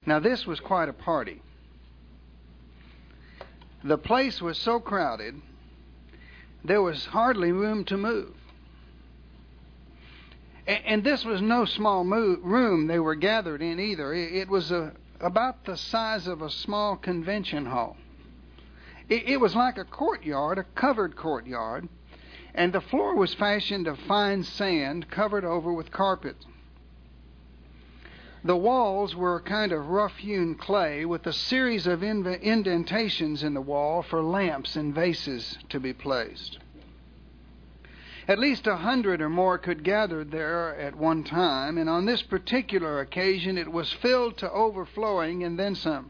Now, this was quite a party. The place was so crowded, there was hardly room to move. And this was no small room they were gathered in either. It was about the size of a small convention hall. It was like a courtyard, a covered courtyard, and the floor was fashioned of fine sand covered over with carpet. The walls were a kind of rough-hewn clay with a series of indentations in the wall for lamps and vases to be placed. At least 100 or more could gather there at one time, and on this particular occasion it was filled to overflowing and then some.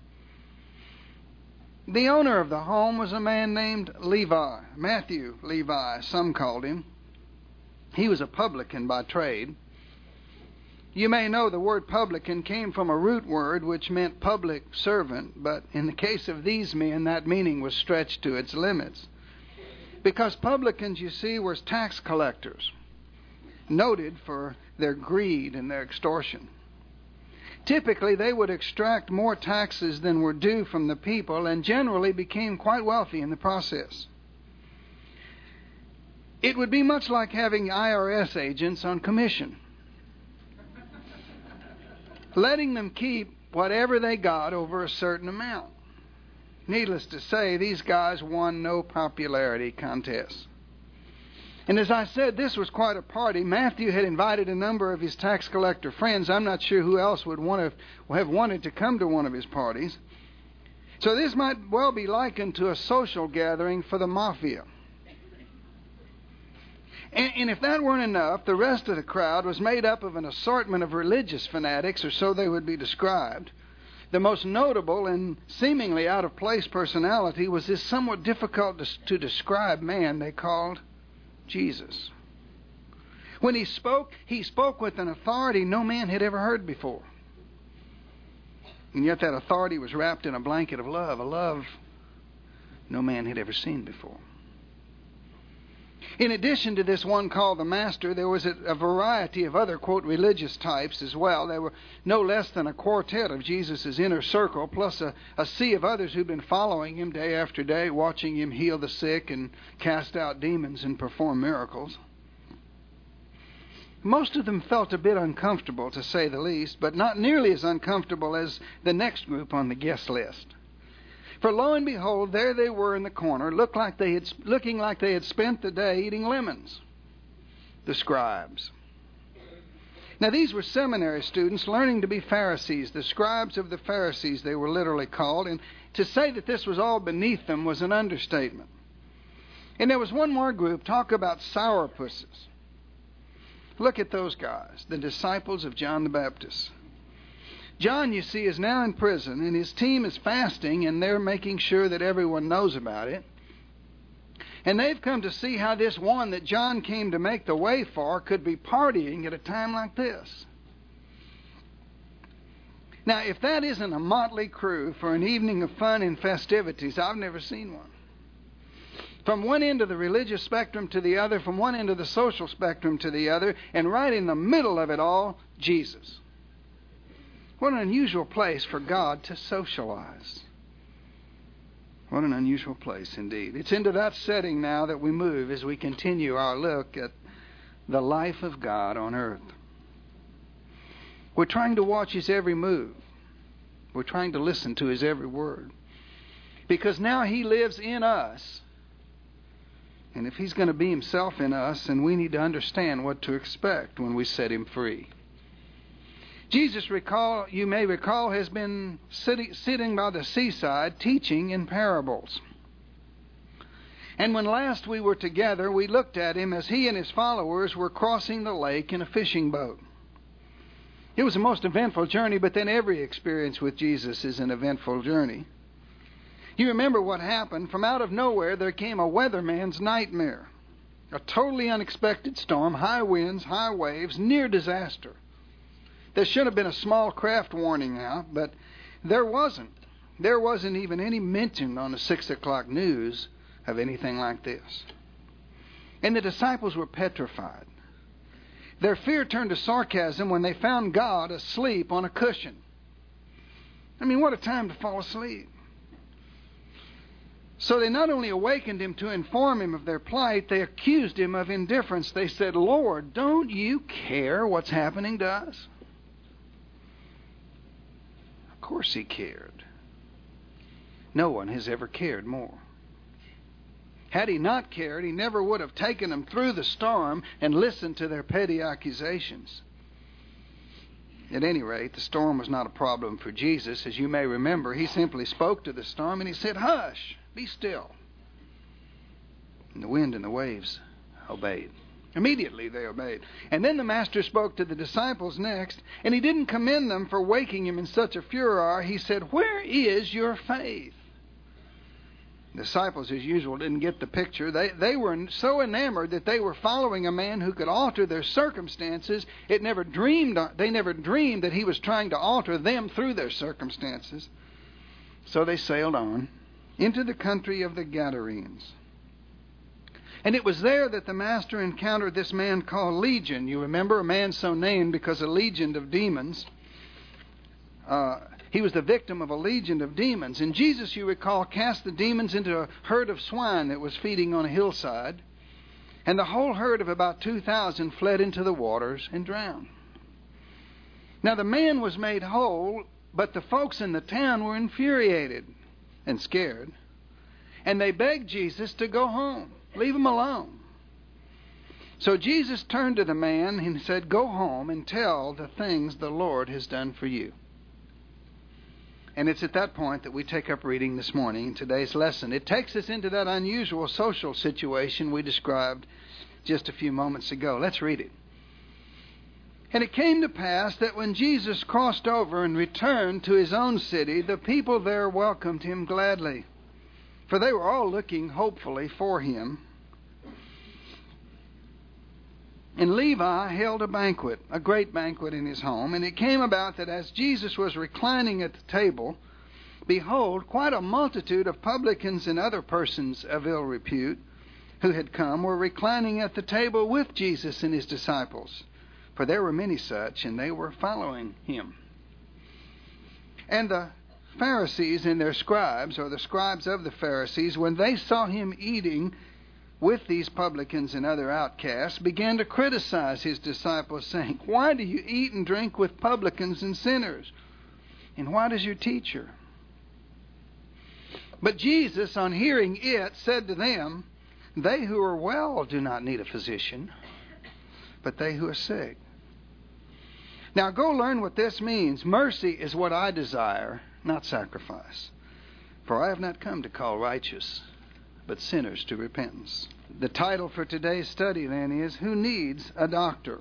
The owner of the home was a man named Levi, Matthew Levi, some called him. He was a publican by trade. You may know the word publican came from a root word which meant public servant, but in the case of these men, that meaning was stretched to its limits. Because publicans, you see, were tax collectors, noted for their greed and their extortion. Typically, they would extract more taxes than were due from the people and generally became quite wealthy in the process. It would be much like having IRS agents on commission, letting them keep whatever they got over a certain amount. Needless to say, these guys won no popularity contests. And as I said, this was quite a party. Matthew had invited a number of his tax collector friends. I'm not sure who else would have wanted to come to one of his parties. So this might well be likened to a social gathering for the mafia. And if that weren't enough, the rest of the crowd was made up of an assortment of religious fanatics, or so they would be described. The most notable and seemingly out-of-place personality was this somewhat difficult to describe man they called Jesus. When he spoke with an authority no man had ever heard before. And yet that authority was wrapped in a blanket of love, a love no man had ever seen before. In addition to this one called the Master, there was a variety of other, quote, religious types as well. There were no less than a quartet of Jesus' inner circle, plus a sea of others who'd been following him day after day, watching him heal the sick and cast out demons and perform miracles. Most of them felt a bit uncomfortable, to say the least, but not nearly as uncomfortable as the next group on the guest list. For lo and behold, there they were in the corner, looking like they had spent the day eating lemons. The scribes. Now these were seminary students learning to be Pharisees, the scribes of the Pharisees they were literally called, and to say that this was all beneath them was an understatement. And there was one more group, talk about sourpusses. Look at those guys, the disciples of John the Baptist. John, you see, is now in prison, and his team is fasting, and they're making sure that everyone knows about it. And they've come to see how this one that John came to make the way for could be partying at a time like this. Now, if that isn't a motley crew for an evening of fun and festivities, I've never seen one. From one end of the religious spectrum to the other, from one end of the social spectrum to the other, and right in the middle of it all, Jesus. What an unusual place for God to socialize. What an unusual place indeed. It's into that setting now that we move as we continue our look at the life of God on earth. We're trying to watch his every move. We're trying to listen to his every word. Because now he lives in us. And if he's going to be himself in us, then we need to understand what to expect when we set him free. Jesus, you may recall, has been sitting by the seaside teaching in parables. And when last we were together, we looked at him as he and his followers were crossing the lake in a fishing boat. It was a most eventful journey, but then every experience with Jesus is an eventful journey. You remember what happened. From out of nowhere, there came a weatherman's nightmare. A totally unexpected storm, high winds, high waves, near disaster. There should have been a small craft warning out, but there wasn't. There wasn't even any mention on the 6 o'clock news of anything like this. And the disciples were petrified. Their fear turned to sarcasm when they found God asleep on a cushion. I mean, what a time to fall asleep. So they not only awakened him to inform him of their plight, they accused him of indifference. They said, Lord, don't you care what's happening to us? Of course he cared. No one has ever cared more. Had he not cared, he never would have taken them through the storm and listened to their petty accusations. At any rate, the storm was not a problem for Jesus. As you may remember, he simply spoke to the storm and he said, hush, be still. And the wind and the waves obeyed. Immediately they obeyed. And then the Master spoke to the disciples next, and he didn't commend them for waking him in such a furor. He said, where is your faith? The disciples, as usual, didn't get the picture. They were so enamored that they were following a man who could alter their circumstances. They never dreamed that he was trying to alter them through their circumstances. So they sailed on into the country of the Gadarenes. And it was there that the Master encountered this man called Legion. You remember, a man so named because a legion of demons. He was the victim of a legion of demons. And Jesus, you recall, cast the demons into a herd of swine that was feeding on a hillside. And the whole herd of about 2,000 fled into the waters and drowned. Now the man was made whole, but the folks in the town were infuriated and scared. And they begged Jesus to go home. Leave him alone. So Jesus turned to the man and said, go home and tell the things the Lord has done for you. And it's at that point that we take up reading this morning in today's lesson. It takes us into that unusual social situation we described just a few moments ago. Let's read it. And it came to pass that when Jesus crossed over and returned to his own city, the people there welcomed him gladly, for they were all looking hopefully for him. And Levi held a banquet, a great banquet in his home. And it came about that as Jesus was reclining at the table, behold, quite a multitude of publicans and other persons of ill repute who had come were reclining at the table with Jesus and his disciples. For there were many such, and they were following him. And the Pharisees and their scribes, or the scribes of the Pharisees, when they saw him eating with these publicans and other outcasts, began to criticize his disciples, saying, why do you eat and drink with publicans and sinners? And why does your teacher? But Jesus, on hearing it, said to them, they who are well do not need a physician, but they who are sick. Now go learn what this means. Mercy is what I desire, not sacrifice. For I have not come to call righteous, but sinners to repentance. The title for today's study then is, Who Needs a Doctor?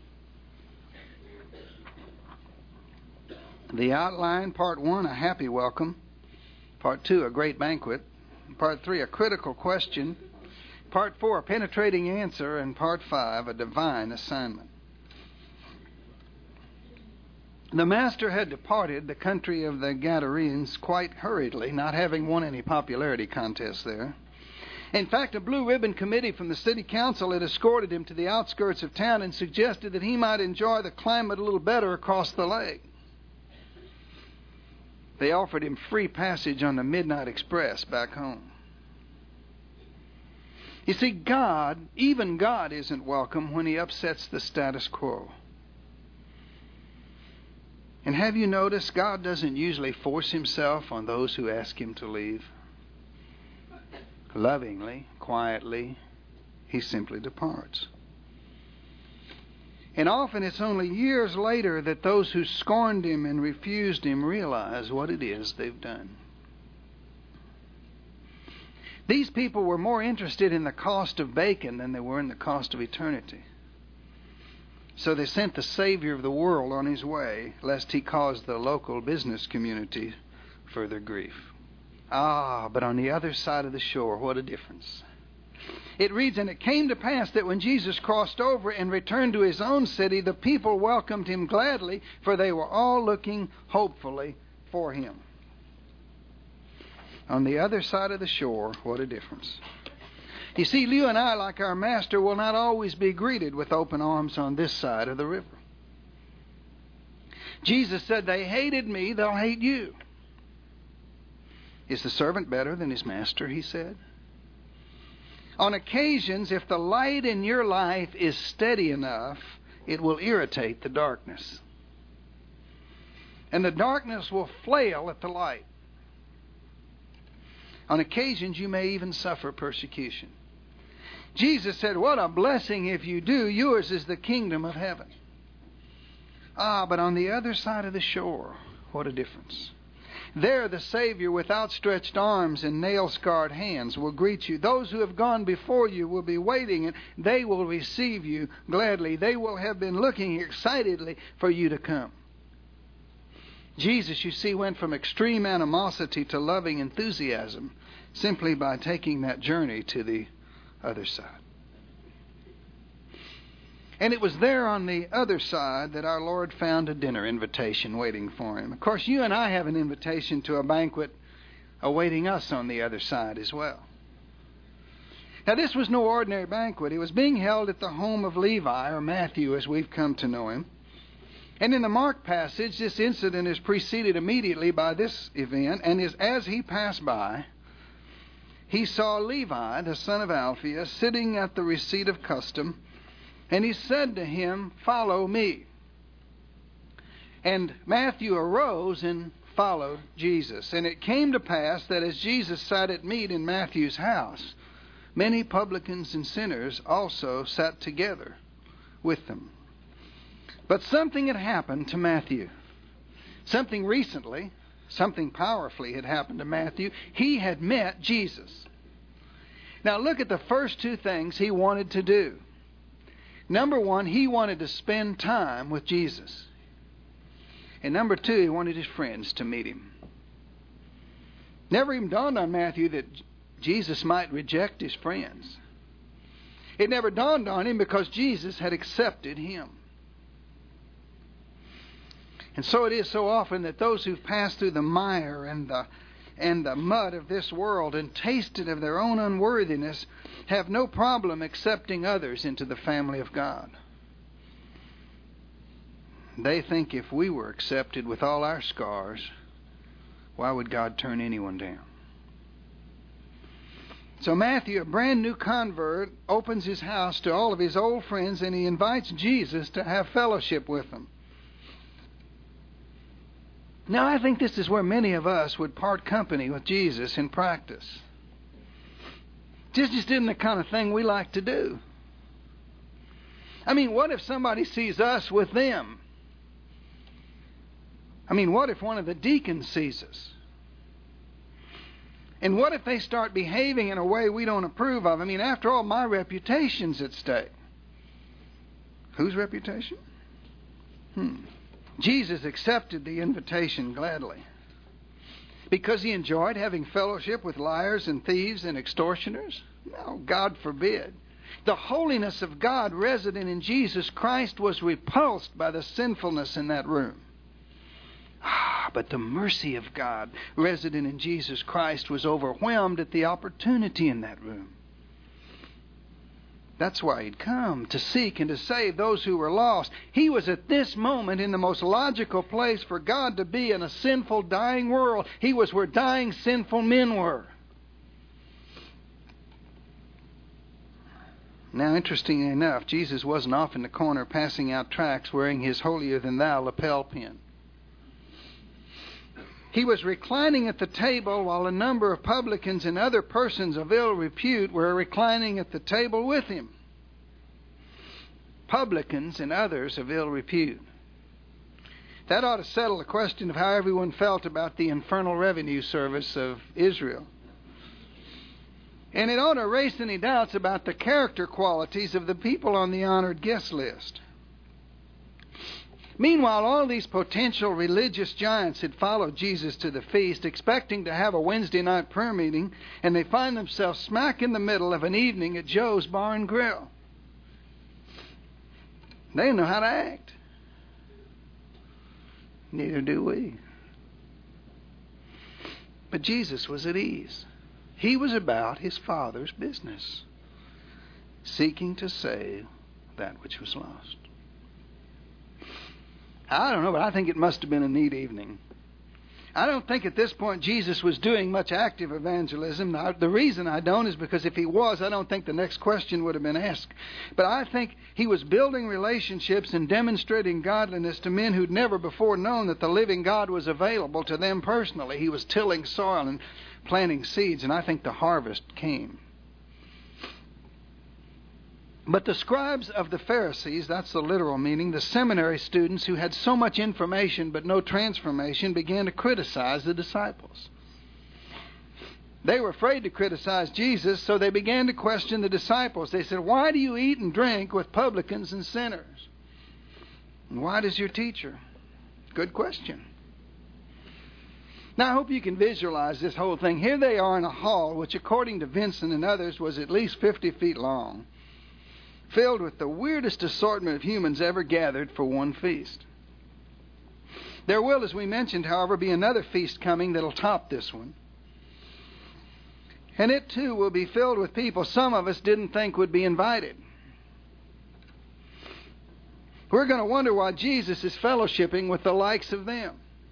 The outline, Part 1, a happy welcome. Part 2, a great banquet. Part 3, a critical question. Part 4, a penetrating answer. And Part 5, a divine assignment. The Master had departed the country of the Gadarenes quite hurriedly, not having won any popularity contest there. In fact, a blue ribbon committee from the city council had escorted him to the outskirts of town and suggested that he might enjoy the climate a little better across the lake. They offered him free passage on the Midnight Express back home. You see, God, even God, isn't welcome when he upsets the status quo. And have you noticed God doesn't usually force himself on those who ask him to leave? Lovingly, quietly, he simply departs. And often it's only years later that those who scorned him and refused him realize what it is they've done. These people were more interested in the cost of bacon than they were in the cost of eternity. So they sent the Savior of the world on his way, lest he cause the local business community further grief. But on the other side of the shore, what a difference. It reads, and it came to pass that when Jesus crossed over and returned to his own city, the people welcomed him gladly, for they were all looking hopefully for him. On the other side of the shore, what a difference. You see, you and I, like our Master, will not always be greeted with open arms on this side of the river. Jesus said, they hated me, they'll hate you. Is the servant better than his master, he said? On occasions, if the light in your life is steady enough, it will irritate the darkness. And the darkness will flail at the light. On occasions, you may even suffer persecution. Jesus said, what a blessing if you do. Yours is the kingdom of heaven. But on the other side of the shore, what a difference. There the Savior with outstretched arms and nail-scarred hands will greet you. Those who have gone before you will be waiting, and they will receive you gladly. They will have been looking excitedly for you to come. Jesus, you see, went from extreme animosity to loving enthusiasm simply by taking that journey to the other side. And it was there on the other side that our Lord found a dinner invitation waiting for him. Of course, you and I have an invitation to a banquet awaiting us on the other side as well. Now, this was no ordinary banquet. It was being held at the home of Levi, or Matthew as we've come to know him. And in the Mark passage, this incident is preceded immediately by this event. And as he passed by, he saw Levi, the son of Alphaeus, sitting at the receipt of custom. And he said to him, follow me. And Matthew arose and followed Jesus. And it came to pass that as Jesus sat at meat in Matthew's house, many publicans and sinners also sat together with them. But something had happened to Matthew. Something recently, something powerfully had happened to Matthew. He had met Jesus. Now look at the first two things he wanted to do. Number one, he wanted to spend time with Jesus. And number two, he wanted his friends to meet him. Never even dawned on Matthew that Jesus might reject his friends. It never dawned on him because Jesus had accepted him. And so it is so often that those who've passed through the mire and the mud of this world and tasted of their own unworthiness have no problem accepting others into the family of God. They think if we were accepted with all our scars, why would God turn anyone down? So Matthew, a brand new convert, opens his house to all of his old friends, and he invites Jesus to have fellowship with them. Now, I think this is where many of us would part company with Jesus in practice. This just isn't the kind of thing we like to do. I mean, what if somebody sees us with them? I mean, what if one of the deacons sees us? And what if they start behaving in a way we don't approve of? I mean, after all, my reputation's at stake. Whose reputation? Jesus accepted the invitation gladly because he enjoyed having fellowship with liars and thieves and extortioners? No, God forbid. The holiness of God resident in Jesus Christ was repulsed by the sinfulness in that room. But the mercy of God resident in Jesus Christ was overwhelmed at the opportunity in that room. That's why he'd come, to seek and to save those who were lost. He was at this moment in the most logical place for God to be in a sinful, dying world. He was where dying, sinful men were. Now, interestingly enough, Jesus wasn't off in the corner passing out tracts wearing his holier-than-thou lapel pin. He was reclining at the table while a number of publicans and other persons of ill repute were reclining at the table with him. Publicans and others of ill repute. That ought to settle the question of how everyone felt about the Infernal Revenue Service of Israel. And it ought to erase any doubts about the character qualities of the people on the honored guest list. Meanwhile, all these potential religious giants had followed Jesus to the feast, expecting to have a Wednesday night prayer meeting, and they find themselves smack in the middle of an evening at Joe's Bar and Grill. They didn't know how to act. Neither do we. But Jesus was at ease. He was about his Father's business, seeking to save that which was lost. I don't know, but I think it must have been a neat evening. I don't think at this point Jesus was doing much active evangelism. Now, the reason I don't is because if he was, I don't think the next question would have been asked. But I think he was building relationships and demonstrating godliness to men who'd never before known that the living God was available to them personally. He was tilling soil and planting seeds, and I think the harvest came. But the scribes of the Pharisees, that's the literal meaning, the seminary students who had so much information but no transformation, began to criticize the disciples. They were afraid to criticize Jesus, so they began to question the disciples. They said, "Why do you eat and drink with publicans and sinners? And why does your teacher?" Good question. Now, I hope you can visualize this whole thing. Here they are in a hall, which according to Vincent and others was at least 50 feet long, filled with the weirdest assortment of humans ever gathered for one feast. There will, as we mentioned, however, be another feast coming that'll top this one. And it, too, will be filled with people some of us didn't think would be invited. We're going to wonder why Jesus is fellowshipping with the likes of them.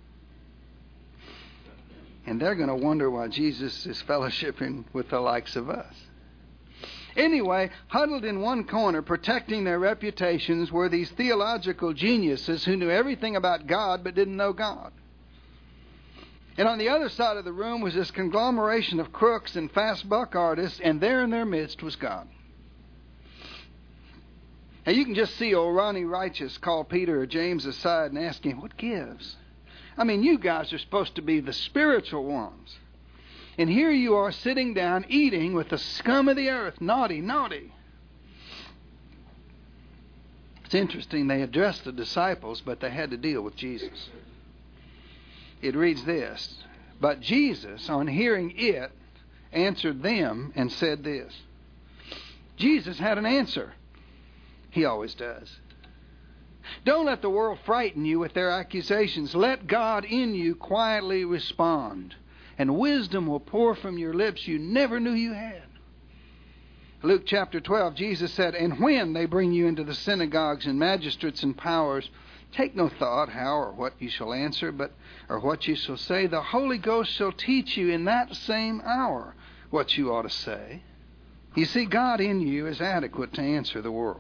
And they're going to wonder why Jesus is fellowshipping with the likes of us. Anyway, huddled in one corner, protecting their reputations, were these theological geniuses who knew everything about God but didn't know God. And on the other side of the room was this conglomeration of crooks and fast buck artists, and there in their midst was God. Now you can just see old Ronnie Righteous call Peter or James aside and ask him, "What gives? I mean, you guys are supposed to be the spiritual ones. And here you are sitting down eating with the scum of the earth. Naughty, naughty." It's interesting, they addressed the disciples, but they had to deal with Jesus. It reads this: "But Jesus, on hearing it, answered them and said this." Jesus had an answer. He always does. Don't let the world frighten you with their accusations. Let God in you quietly respond, and wisdom will pour from your lips you never knew you had. Luke chapter 12, Jesus said, "And when they bring you into the synagogues and magistrates and powers, take no thought how or what you shall answer, or what you shall say. The Holy Ghost shall teach you in that same hour what you ought to say." You see, God in you is adequate to answer the world.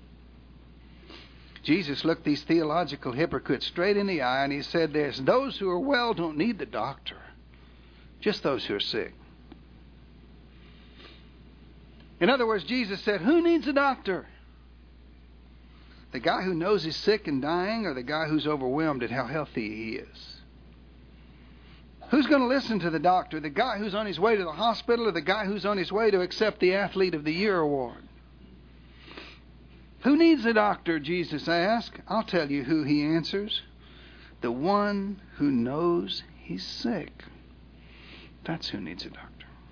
Jesus looked these theological hypocrites straight in the eye and he said this: "Those who are well don't need the doctor, just those who are sick." In other words, Jesus said, who needs a doctor? The guy who knows he's sick and dying, or the guy who's overwhelmed at how healthy he is? Who's going to listen to the doctor? The guy who's on his way to the hospital, or the guy who's on his way to accept the Athlete of the Year award? Who needs a doctor, Jesus asked. I'll tell you who he answers. The one who knows he's sick. That's who needs a doctor.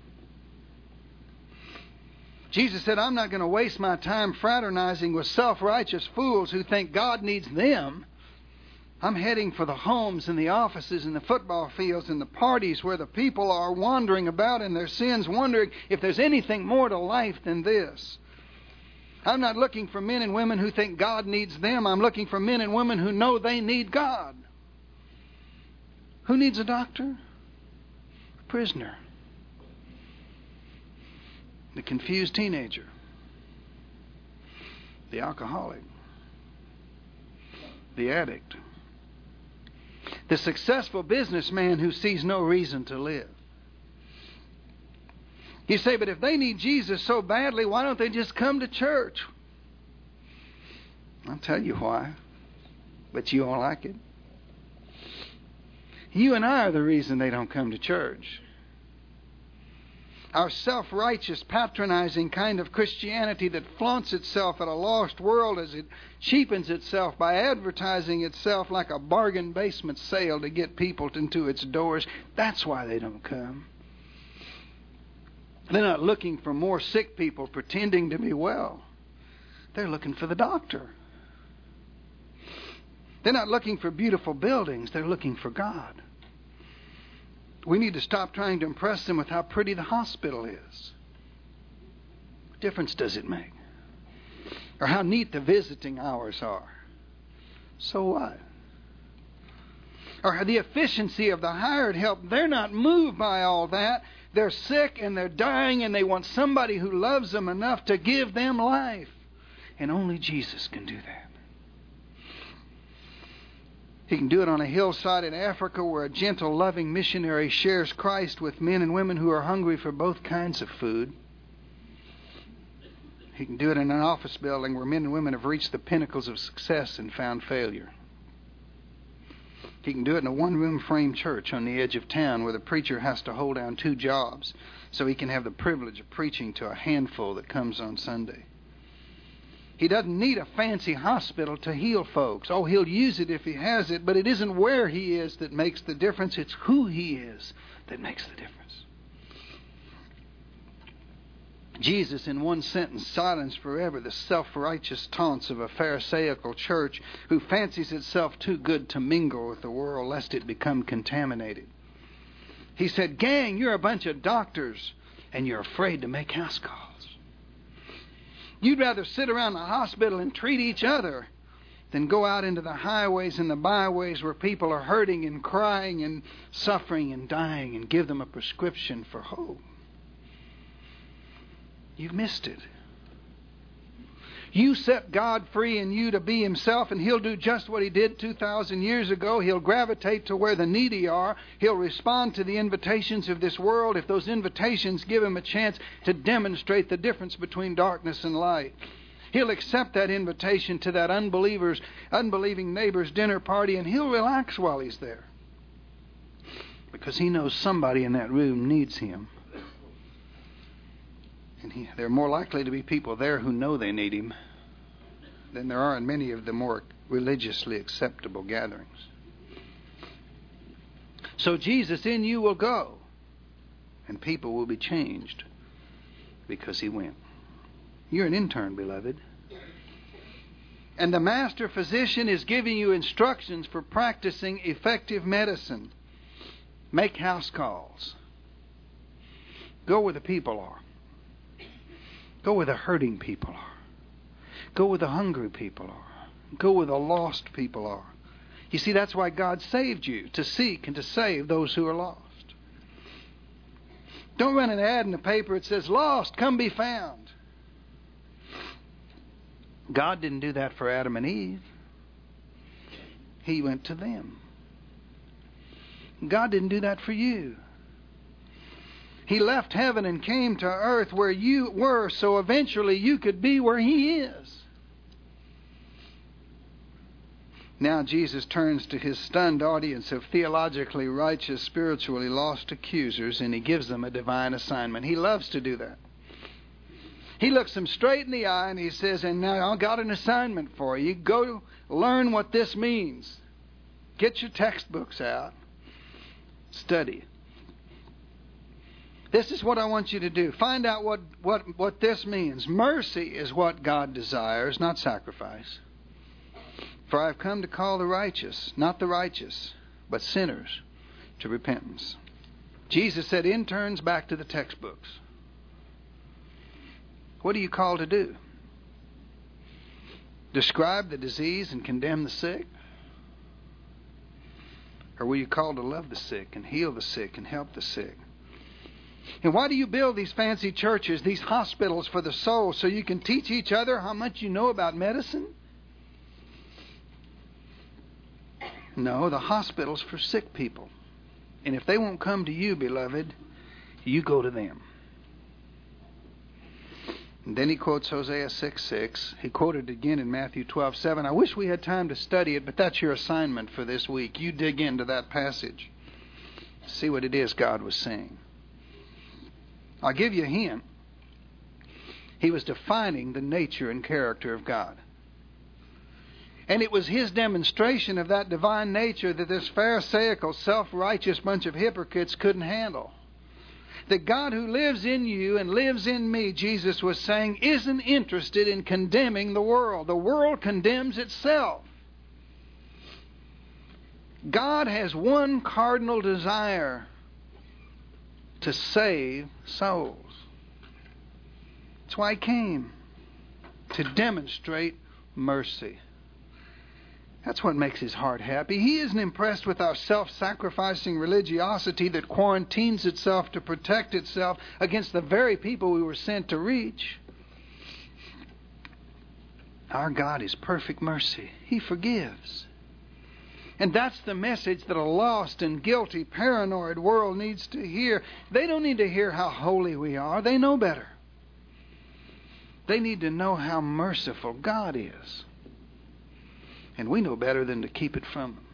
Jesus said, I'm not going to waste my time fraternizing with self-righteous fools who think God needs them. I'm heading for the homes and the offices and the football fields and the parties where the people are wandering about in their sins, wondering if there's anything more to life than this. I'm not looking for men and women who think God needs them. I'm looking for men and women who know they need God. Who needs a doctor? A prisoner. The confused teenager. The alcoholic. The addict. The successful businessman who sees no reason to live. You say, but if they need Jesus so badly, why don't they just come to church? I'll tell you why. But you won't like it. You and I are the reason they don't come to church. Our self-righteous, patronizing kind of Christianity that flaunts itself at a lost world as it cheapens itself by advertising itself like a bargain basement sale to get people into its doors. That's why they don't come. They're not looking for more sick people pretending to be well. They're looking for the doctor. They're not looking for beautiful buildings. They're looking for God. We need to stop trying to impress them with how pretty the hospital is. What difference does it make? Or how neat the visiting hours are. So what? or the efficiency of the hired help. They're not moved by all that. They're sick and they're dying, and they want somebody who loves them enough to give them life. And only Jesus can do that. He can do it on a hillside in Africa where a gentle, loving missionary shares Christ with men and women who are hungry for both kinds of food. He can do it in an office building where men and women have reached the pinnacles of success and found failure. He can do it in a one-room frame church on the edge of town where the preacher has to hold down 2 jobs so he can have the privilege of preaching to a handful that comes on Sunday. He doesn't need a fancy hospital to heal folks. Oh, he'll use it if he has it, but it isn't where he is that makes the difference. It's who he is that makes the difference. Jesus, in one sentence, silenced forever the self-righteous taunts of a Pharisaical church who fancies itself too good to mingle with the world lest it become contaminated. He said, "Gang, you're a bunch of doctors and you're afraid to make house calls. You'd rather sit around the hospital and treat each other than go out into the highways and the byways where people are hurting and crying and suffering and dying and give them a prescription for hope. You've missed it. You set God free in you to be Himself, and He'll do just what He did 2,000 years ago. He'll gravitate to where the needy are. He'll respond to the invitations of this world if those invitations give Him a chance to demonstrate the difference between darkness and light. He'll accept that invitation to that unbelieving neighbor's dinner party, and He'll relax while He's there, because He knows somebody in that room needs Him. And there are more likely to be people there who know they need Him than there are in many of the more religiously acceptable gatherings. So Jesus in you will go, and people will be changed because He went. You're an intern, beloved. And the master physician is giving you instructions for practicing effective medicine. Make house calls. Go where the people are. Go where the hurting people are. Go where the hungry people are. Go where the lost people are. You see, that's why God saved you, to seek and to save those who are lost. Don't run an ad in the paper that says, "Lost, come be found." God didn't do that for Adam and Eve. He went to them. God didn't do that for you. He left heaven and came to earth where you were, so eventually you could be where He is. Now Jesus turns to His stunned audience of theologically righteous, spiritually lost accusers, and He gives them a divine assignment. He loves to do that. He looks them straight in the eye and He says, "And now I've got an assignment for you. Go learn what this means. Get your textbooks out. Study. This is what I want you to do. Find out what this means. Mercy is what God desires, not sacrifice. For I have come to call the righteous, not the righteous, but sinners to repentance." Jesus said, interns, back to the textbooks. What are you called to do? Describe the disease and condemn the sick? Or were you called to love the sick and heal the sick and help the sick? And why do you build these fancy churches, these hospitals for the soul, so you can teach each other how much you know about medicine? No, the hospital's for sick people. And if they won't come to you, beloved, you go to them. And then he quotes Hosea 6:6. He quoted it again in Matthew 12:7. I wish we had time to study it, but that's your assignment for this week. You dig into that passage. See what it is God was saying. I'll give you a hint. He was defining the nature and character of God. And it was His demonstration of that divine nature that this Pharisaical, self-righteous bunch of hypocrites couldn't handle. The God who lives in you and lives in me, Jesus was saying, isn't interested in condemning the world. The world condemns itself. God has one cardinal desire: to save souls. That's why He came, to demonstrate mercy. That's what makes His heart happy. He isn't impressed with our self-sacrificing religiosity that quarantines itself to protect itself against the very people we were sent to reach. Our God is perfect mercy. He forgives. And that's the message that a lost and guilty, paranoid world needs to hear. They don't need to hear how holy we are. They know better. They need to know how merciful God is. And we know better than to keep it from them.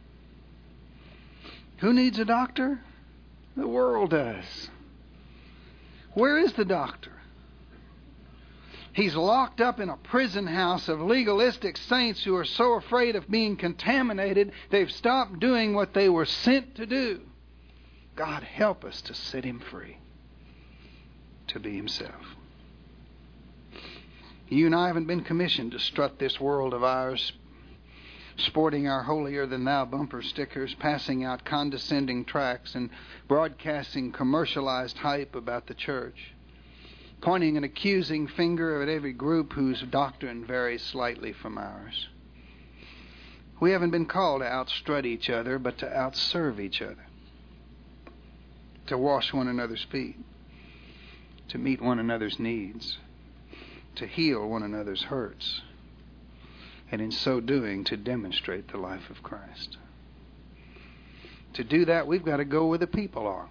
Who needs a doctor? The world does. Where is the doctor? He's locked up in a prison house of legalistic saints who are so afraid of being contaminated, they've stopped doing what they were sent to do. God help us to set him free, to be himself. You and I haven't been commissioned to strut this world of ours, sporting our holier-than-thou bumper stickers, passing out condescending tracts, and broadcasting commercialized hype about the church, pointing an accusing finger at every group whose doctrine varies slightly from ours. We haven't been called to outstrut each other, but to outserve each other, to wash one another's feet, to meet one another's needs, to heal one another's hurts, and in so doing, to demonstrate the life of Christ. To do that, we've got to go where the people are.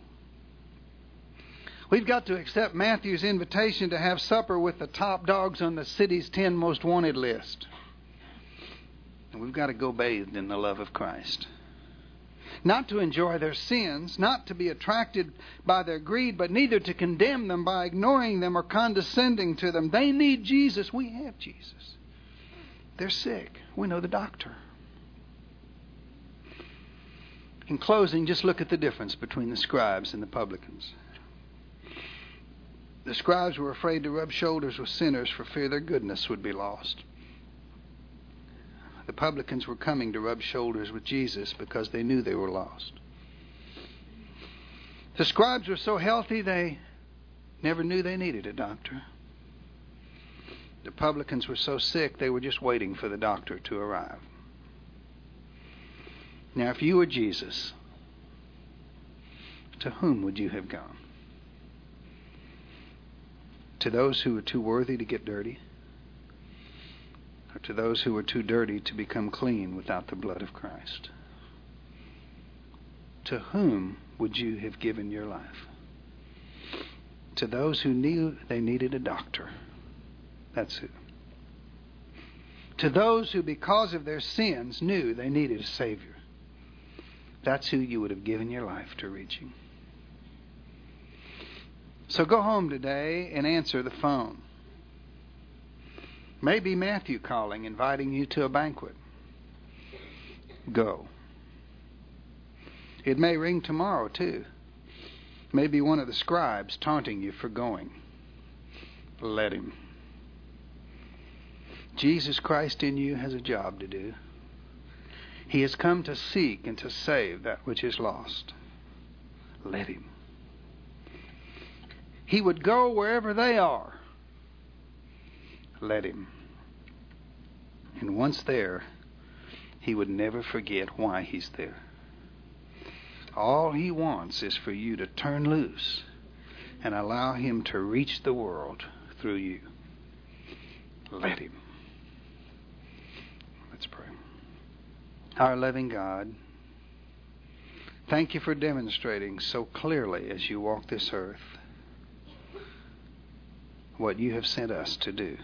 We've got to accept Matthew's invitation to have supper with the top dogs on the city's 10 most wanted list. And we've got to go bathed in the love of Christ. Not to enjoy their sins, not to be attracted by their greed, but neither to condemn them by ignoring them or condescending to them. They need Jesus. We have Jesus. They're sick. We know the doctor. In closing, just look at the difference between the scribes and the publicans. The scribes were afraid to rub shoulders with sinners for fear their goodness would be lost. The publicans were coming to rub shoulders with Jesus because they knew they were lost. The scribes were so healthy they never knew they needed a doctor. The publicans were so sick they were just waiting for the doctor to arrive. Now, if you were Jesus, to whom would you have gone? To those who were too worthy to get dirty? Or to those who were too dirty to become clean without the blood of Christ? To whom would you have given your life? To those who knew they needed a doctor. That's who. To those who, because of their sins, knew they needed a Savior. That's who you would have given your life to reaching. So go home today and answer the phone. Maybe Matthew calling, inviting you to a banquet. Go. It may ring tomorrow too. Maybe one of the scribes taunting you for going. Let him. Jesus Christ in you has a job to do. He has come to seek and to save that which is lost. Let him. He would go wherever they are. Let him. And once there, he would never forget why he's there. All he wants is for you to turn loose and allow him to reach the world through you. Let him. Let's pray. Our loving God, thank you for demonstrating so clearly as you walk this earth what you have sent us to do.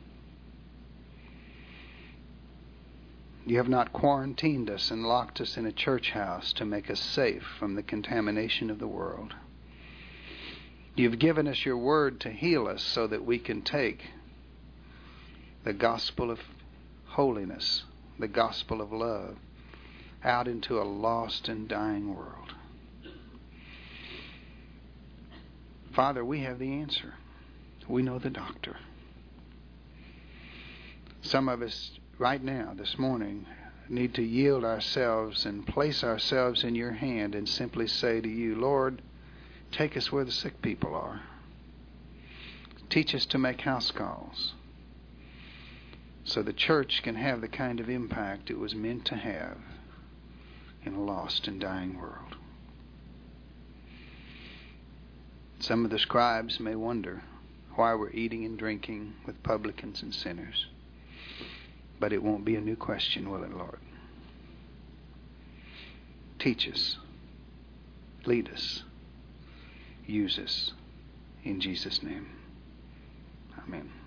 You have not quarantined us and locked us in a church house to make us safe from the contamination of the world. You've given us your word to heal us so that we can take the gospel of holiness, the gospel of love, out into a lost and dying world. Father, we have the answer. We know the doctor. Some of us right now, this morning, need to yield ourselves and place ourselves in your hand and simply say to you, Lord, take us where the sick people are. Teach us to make house calls. so the church can have the kind of impact it was meant to have in a lost and dying world. Some of the scribes may wonder why we're eating and drinking with publicans and sinners. But it won't be a new question, will it, Lord? Teach us. Lead us. Use us. In Jesus' name. Amen.